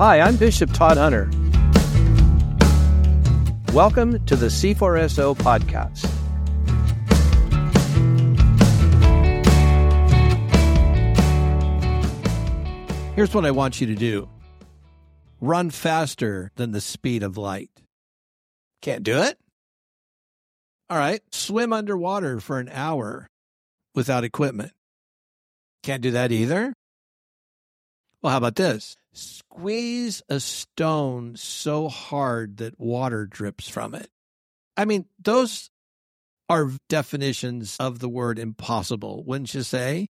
Hi, I'm Bishop Todd Hunter. Welcome to the C4SO podcast. Here's what I want you to do. Run faster than the speed of light. Can't do it? All right, swim underwater for an hour without equipment. Can't do that either? Well, how about this? Squeeze a stone so hard that water drips from it. I mean, those are definitions of the word impossible, wouldn't you say?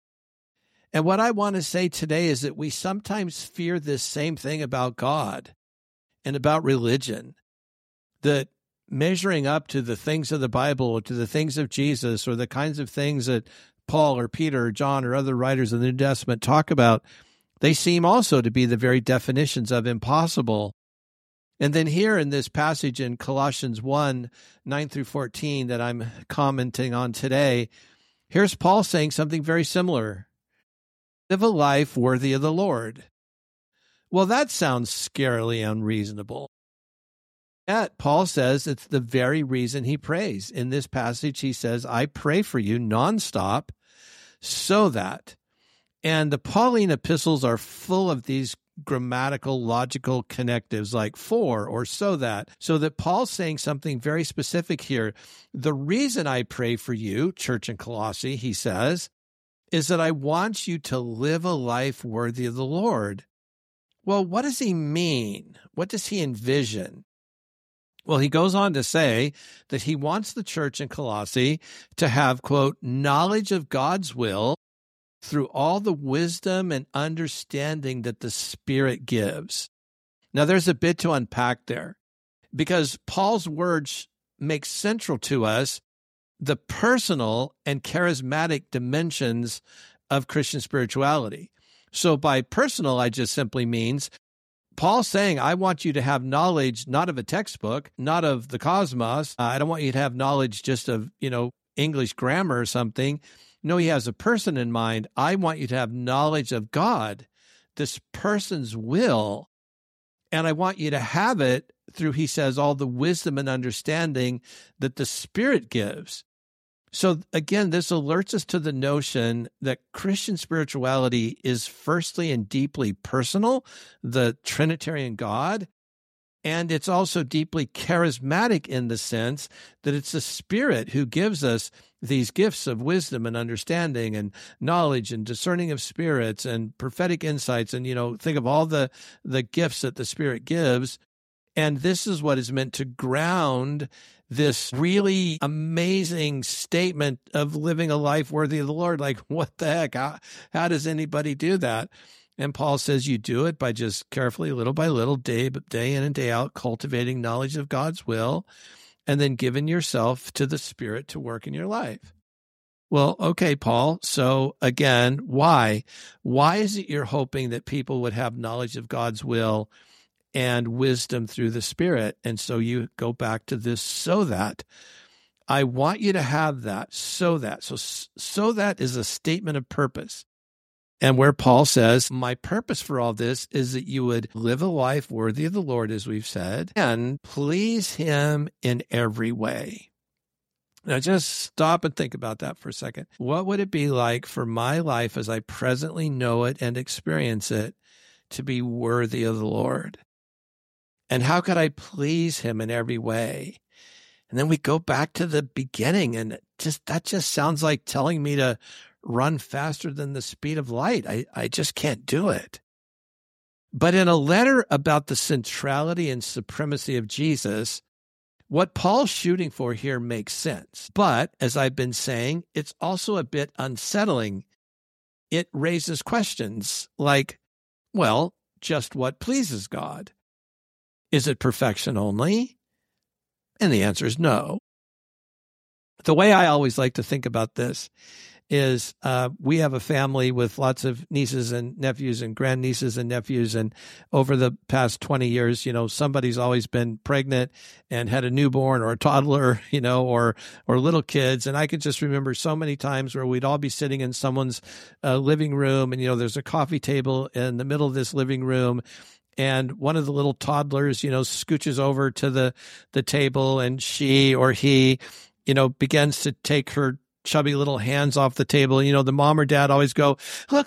And what I want to say today is that we sometimes fear this same thing about God and about religion, that measuring up to the things of the Bible or to the things of Jesus or the kinds of things that Paul or Peter or John or other writers of the New Testament talk about, they seem also to be the very definitions of impossible. And then here in this passage in Colossians 1, 9 through 14 that I'm commenting on today, here's Paul saying something very similar. Live a life worthy of the Lord. Well, that sounds scarily unreasonable. Yet Paul says it's the very reason he prays. In this passage, he says, I pray for you nonstop so that. And the Pauline epistles are full of these grammatical, logical connectives like for or so that Paul's saying something very specific here. The reason I pray for you, church in Colossae, he says, is that I want you to live a life worthy of the Lord. Well, what does he mean? What does he envision? Well, he goes on to say that he wants the church in Colossae to have, quote, knowledge of God's will through all the wisdom and understanding that the Spirit gives. Now, there's a bit to unpack there because Paul's words make central to us the personal and charismatic dimensions of Christian spirituality. So by personal, I just simply means Paul's saying, I want you to have knowledge, not of a textbook, not of the cosmos. I don't want you to have knowledge just of, English grammar or something. No, he has a person in mind. I want you to have knowledge of God, this person's will. And I want you to have it through, he says, all the wisdom and understanding that the Spirit gives. So again, this alerts us to the notion that Christian spirituality is firstly and deeply personal, the Trinitarian God, and it's also deeply charismatic in the sense that it's the Spirit who gives us these gifts of wisdom and understanding and knowledge and discerning of spirits and prophetic insights. And, think of all the gifts that the Spirit gives. And this is what is meant to ground this really amazing statement of living a life worthy of the Lord. Like, what the heck? How does anybody do that? And Paul says you do it by just carefully, little by little, day in and day out, cultivating knowledge of God's will, and then giving yourself to the Spirit to work in your life. Well, okay, Paul. So again, why? Why is it you're hoping that people would have knowledge of God's will and wisdom through the Spirit? And so you go back to this so that. I want you to have that so that. So that is a statement of purpose. And where Paul says, my purpose for all this is that you would live a life worthy of the Lord, as we've said, and please him in every way. Now, just stop and think about that for a second. What would it be like for my life as I presently know it and experience it to be worthy of the Lord? And how could I please him in every way? And then we go back to the beginning, and that just sounds like telling me to run faster than the speed of light. I just can't do it. But in a letter about the centrality and supremacy of Jesus, what Paul's shooting for here makes sense. But as I've been saying, it's also a bit unsettling. It raises questions like, well, just what pleases God? Is it perfection only? And the answer is no. The way I always like to think about this is we have a family with lots of nieces and nephews and grandnieces and nephews. And over the past 20 years, somebody's always been pregnant and had a newborn or a toddler, or little kids. And I could just remember so many times where we'd all be sitting in someone's living room and, there's a coffee table in the middle of this living room. and one of the little toddlers, scooches over to the table, and she or he, begins to take her chubby little hands off the table. The mom or dad always go, look,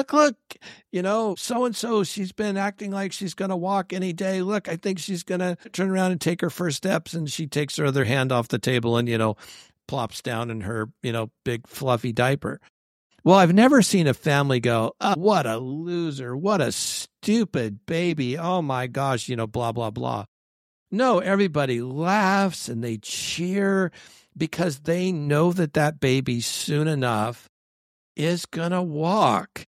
so-and-so, she's been acting like she's going to walk any day. Look, I think she's going to turn around and take her first steps. And she takes her other hand off the table and, plops down in her, big fluffy diaper. Well, I've never seen a family go, oh, what a loser, what a stupid baby. Oh my gosh, blah, blah, blah. No, everybody laughs and they cheer because they know that baby soon enough is going to walk.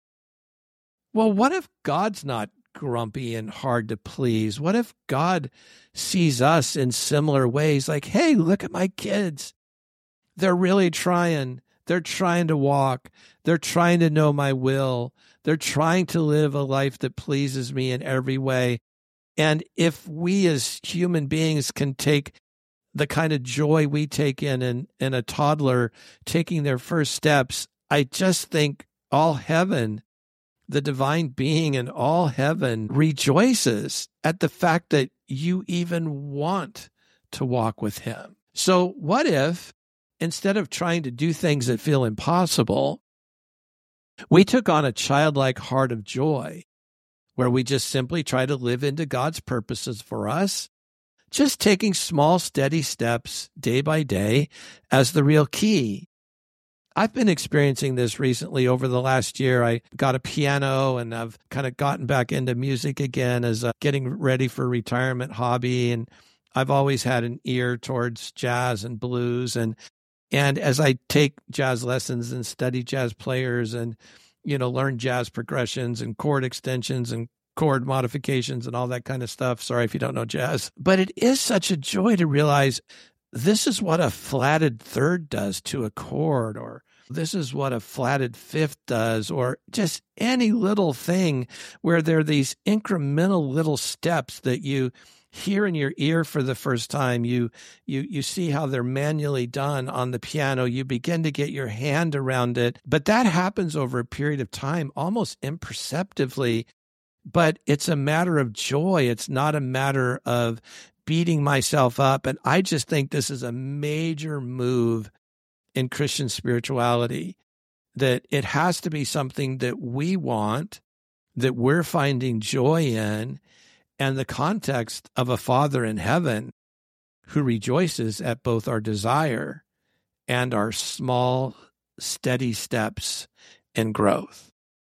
Well, what if God's not grumpy and hard to please? What if God sees us in similar ways? Like, hey, look at my kids. They're really trying. They're trying to walk. They're trying to know my will. They're trying to live a life that pleases me in every way. And if we as human beings can take the kind of joy we take in a toddler taking their first steps, I just think all heaven, the divine being in all heaven, rejoices at the fact that you even want to walk with him. So what if, instead of trying to do things that feel impossible, we took on a childlike heart of joy, where we just simply try to live into God's purposes for us, just taking small, steady steps day by day as the real key. I've been experiencing this recently over the last year. I got a piano and I've kind of gotten back into music again as a getting ready for retirement hobby. And I've always had an ear towards jazz and blues. And as I take jazz lessons and study jazz players and, learn jazz progressions and chord extensions and chord modifications and all that kind of stuff. Sorry if you don't know jazz. But it is such a joy to realize this is what a flatted third does to a chord, or this is what a flatted fifth does, or just any little thing where there are these incremental little steps that you hear in your ear for the first time. You see how they're manually done on the piano. You begin to get your hand around it. But that happens over a period of time, almost imperceptibly. But it's a matter of joy. It's not a matter of beating myself up. And I just think this is a major move in Christian spirituality, that it has to be something that we want, that we're finding joy in, and the context of a Father in heaven who rejoices at both our desire and our small, steady steps in growth.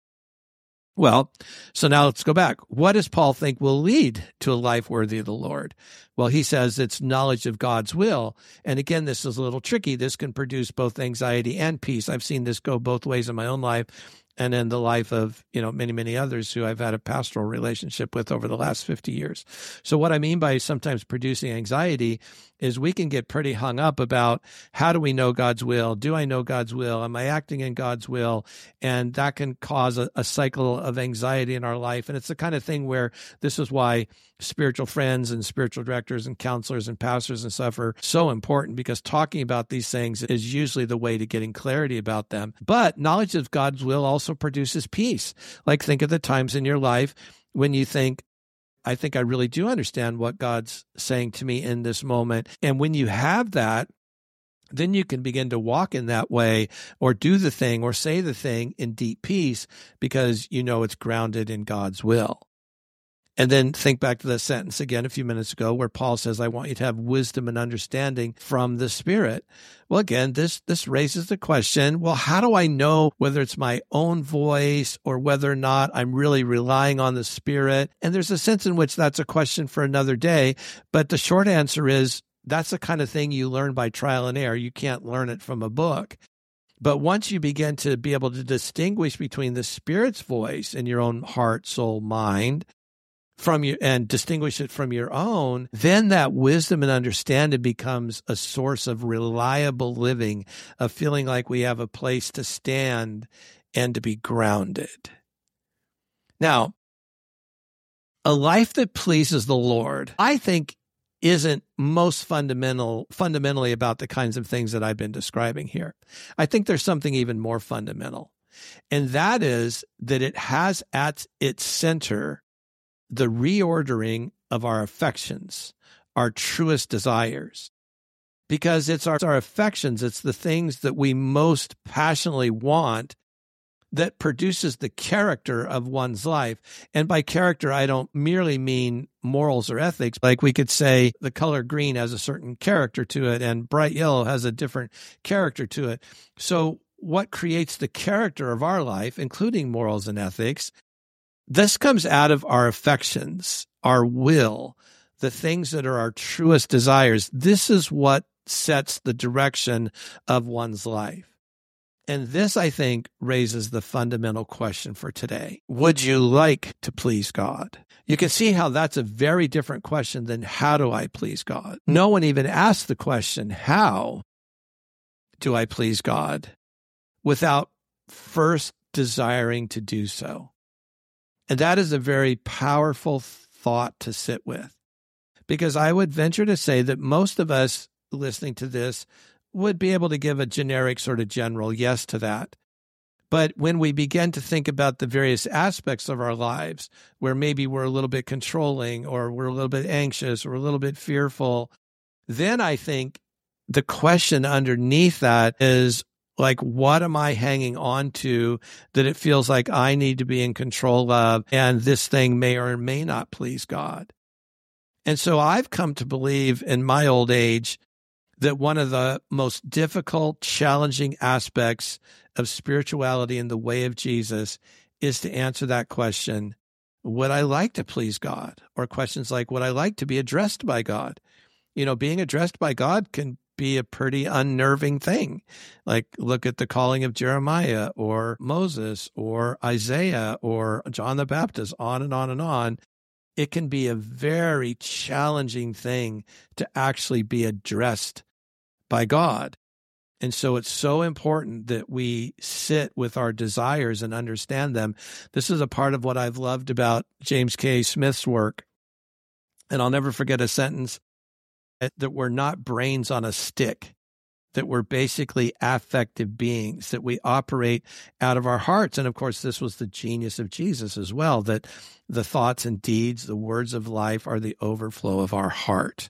Well, so now let's go back. What does Paul think will lead to a life worthy of the Lord? Well, he says it's knowledge of God's will. And again, this is a little tricky. This can produce both anxiety and peace. I've seen this go both ways in my own life and in the life of, many, many others who I've had a pastoral relationship with over the last 50 years. So what I mean by sometimes producing anxiety is we can get pretty hung up about, how do we know God's will? Do I know God's will? Am I acting in God's will? And that can cause a cycle of anxiety in our life. And it's the kind of thing where this is why spiritual friends and spiritual directors and counselors and pastors and stuff are so important, because talking about these things is usually the way to getting clarity about them. But knowledge of God's will also produces peace. Like, think of the times in your life when you think, I think I really do understand what God's saying to me in this moment. And when you have that, then you can begin to walk in that way, or do the thing or say the thing in deep peace, because it's grounded in God's will. And then think back to the sentence again a few minutes ago where Paul says, I want you to have wisdom and understanding from the Spirit. Well, again, this raises the question, well, how do I know whether it's my own voice or whether or not I'm really relying on the Spirit? And there's a sense in which that's a question for another day. But the short answer is, that's the kind of thing you learn by trial and error. You can't learn it from a book. But once you begin to be able to distinguish between the Spirit's voice in your own heart, soul, mind, and distinguish it from your own, then that wisdom and understanding becomes a source of reliable living, of feeling like we have a place to stand and to be grounded. Now, a life that pleases the Lord, I think, isn't most fundamentally about the kinds of things that I've been describing here. I think there's something even more fundamental, and that is that it has at its center the reordering of our affections, our truest desires. Because it's our affections, it's the things that we most passionately want that produces the character of one's life. And by character, I don't merely mean morals or ethics. Like we could say the color green has a certain character to it and bright yellow has a different character to it. So what creates the character of our life, including morals and ethics, this comes out of our affections, our will, the things that are our truest desires. This is what sets the direction of one's life. And this, I think, raises the fundamental question for today. Would you like to please God? You can see how that's a very different question than how do I please God? No one even asked the question, how do I please God, without first desiring to do so. And that is a very powerful thought to sit with, because I would venture to say that most of us listening to this would be able to give a generic sort of general yes to that. But when we begin to think about the various aspects of our lives where maybe we're a little bit controlling or we're a little bit anxious or a little bit fearful, then I think the question underneath that is like, what am I hanging on to that it feels like I need to be in control of, and this thing may or may not please God? And so I've come to believe in my old age that one of the most difficult, challenging aspects of spirituality in the way of Jesus is to answer that question, would I like to please God? Or questions like, would I like to be addressed by God? You know, being addressed by God can be a pretty unnerving thing. Like, look at the calling of Jeremiah or Moses or Isaiah or John the Baptist, on and on and on. It can be a very challenging thing to actually be addressed by God. And so it's so important that we sit with our desires and understand them. This is a part of what I've loved about James K. Smith's work. And I'll never forget a sentence, that we're not brains on a stick, that we're basically affective beings, that we operate out of our hearts. And of course, this was the genius of Jesus as well, that the thoughts and deeds, the words of life are the overflow of our heart.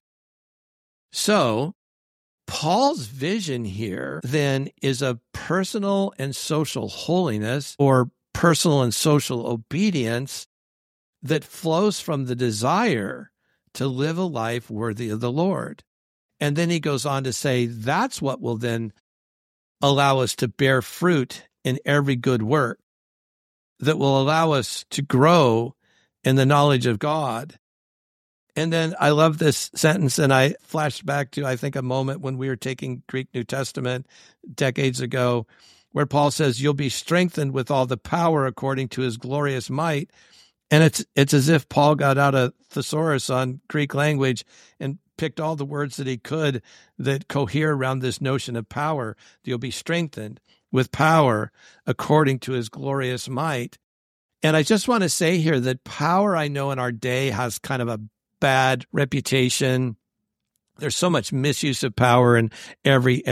So Paul's vision here then is of personal and social holiness, or personal and social obedience, that flows from the desire to live a life worthy of the Lord. And then he goes on to say that's what will then allow us to bear fruit in every good work, that will allow us to grow in the knowledge of God. And then I love this sentence, and I flashed back to, I think, a moment when we were taking Greek New Testament decades ago, where Paul says, you'll be strengthened with all the power according to his glorious might. And it's as if Paul got out a thesaurus on Greek language and picked all the words that he could that cohere around this notion of power. You'll be strengthened with power according to his glorious might. And I just want to say here that power, I know in our day, has kind of a bad reputation. There's so much misuse of power in every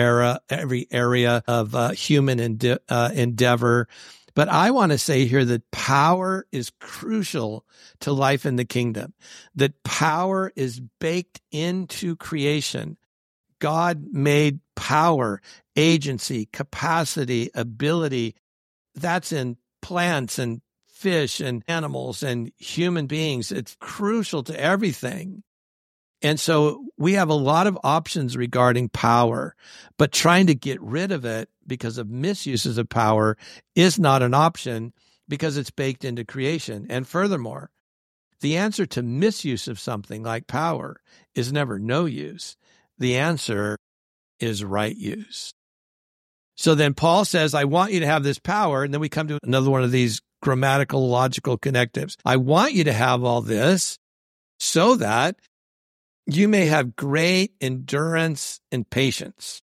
area of human endeavor. But I want to say here that power is crucial to life in the kingdom, that power is baked into creation. God made power, agency, capacity, ability. That's in plants and fish and animals and human beings. It's crucial to everything. And so we have a lot of options regarding power, but trying to get rid of it because of misuses of power is not an option, because it's baked into creation. And furthermore, the answer to misuse of something like power is never no use. The answer is right use. So then Paul says, I want you to have this power. And then we come to another one of these grammatical, logical connectives. I want you to have all this so that you may have great endurance and patience.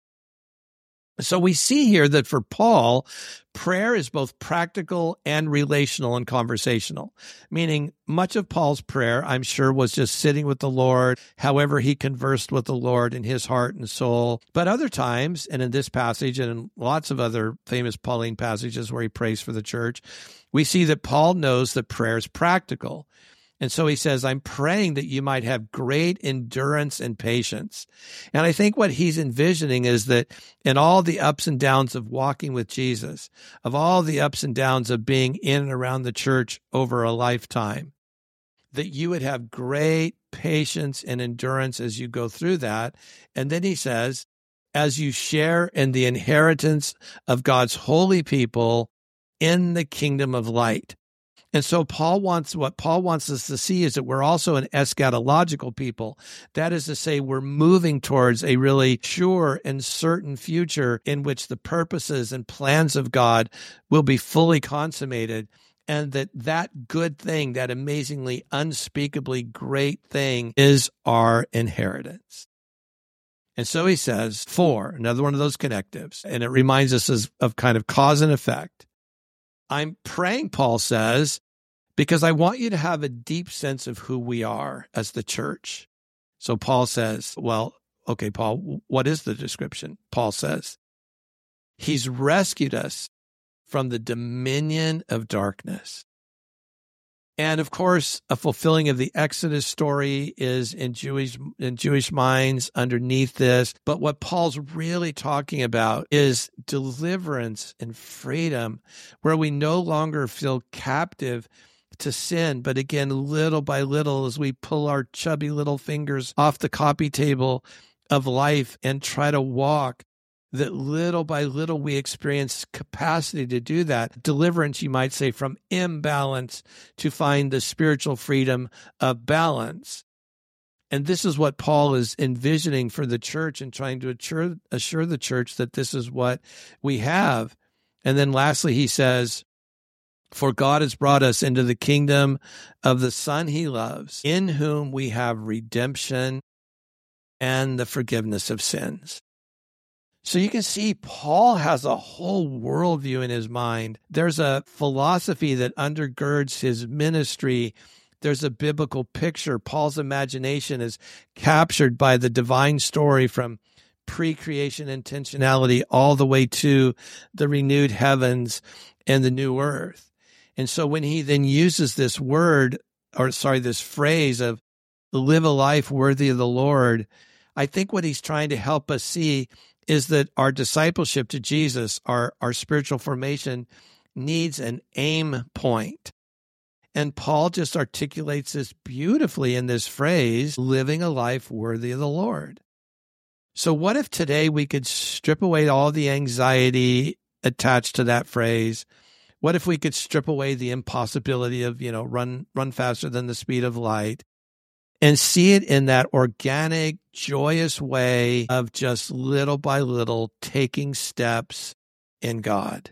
So we see here that for Paul, prayer is both practical and relational and conversational, meaning much of Paul's prayer, I'm sure, was just sitting with the Lord, however he conversed with the Lord in his heart and soul. But other times, and in this passage and in lots of other famous Pauline passages where he prays for the church, we see that Paul knows that prayer is practical. And so he says, I'm praying that you might have great endurance and patience. And I think what he's envisioning is that in all the ups and downs of walking with Jesus, of all the ups and downs of being in and around the church over a lifetime, that you would have great patience and endurance as you go through that. And then he says, as you share in the inheritance of God's holy people in the kingdom of light. And so what Paul wants us to see is that we're also an eschatological people. That is to say, we're moving towards a really sure and certain future in which the purposes and plans of God will be fully consummated, and that good thing, that amazingly, unspeakably great thing, is our inheritance. And so he says, 4, another one of those connectives, and it reminds us of kind of cause and effect. I'm praying, Paul says, because I want you to have a deep sense of who we are as the church. So Paul says, well, okay, Paul, what is the description? Paul says, he's rescued us from the dominion of darkness. And of course, a fulfilling of the Exodus story is in Jewish minds underneath this. But what Paul's really talking about is deliverance and freedom, where we no longer feel captive to sin, but again, little by little, as we pull our chubby little fingers off the coffee table of life and try to walk, that little by little we experience capacity to do that. Deliverance, you might say, from imbalance to find the spiritual freedom of balance. And this is what Paul is envisioning for the church and trying to assure the church that this is what we have. And then lastly, he says, for God has brought us into the kingdom of the Son he loves, in whom we have redemption and the forgiveness of sins. So you can see Paul has a whole worldview in his mind. There's a philosophy that undergirds his ministry. There's a biblical picture. Paul's imagination is captured by the divine story from pre-creation intentionality all the way to the renewed heavens and the new earth. And so when he then uses this phrase of live a life worthy of the Lord, I think what he's trying to help us see is that our discipleship to Jesus, our spiritual formation, needs an aim point. And Paul just articulates this beautifully in this phrase, living a life worthy of the Lord. So what if today we could strip away all the anxiety attached to that phrase? What if we could strip away the impossibility of, run faster than the speed of light? And see it in that organic, joyous way of just little by little taking steps in God.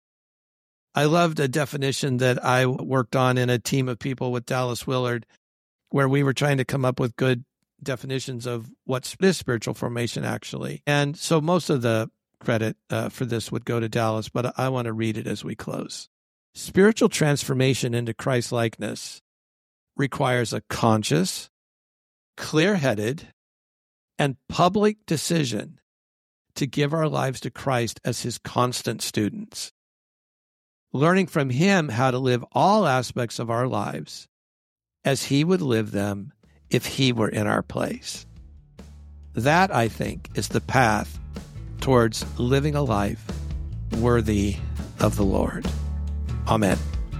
I loved a definition that I worked on in a team of people with Dallas Willard, where we were trying to come up with good definitions of what is spiritual formation actually. And so most of the credit for this would go to Dallas, but I want to read it as we close. Spiritual transformation into Christ-likeness requires a conscious, clear-headed, and public decision to give our lives to Christ as his constant students, learning from him how to live all aspects of our lives as he would live them if he were in our place. That, I think, is the path towards living a life worthy of the Lord. Amen.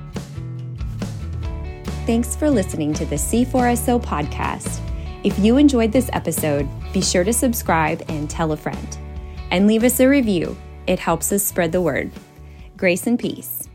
Thanks for listening to the C4SO podcast. If you enjoyed this episode, be sure to subscribe and tell a friend. And leave us a review. It helps us spread the word. Grace and peace.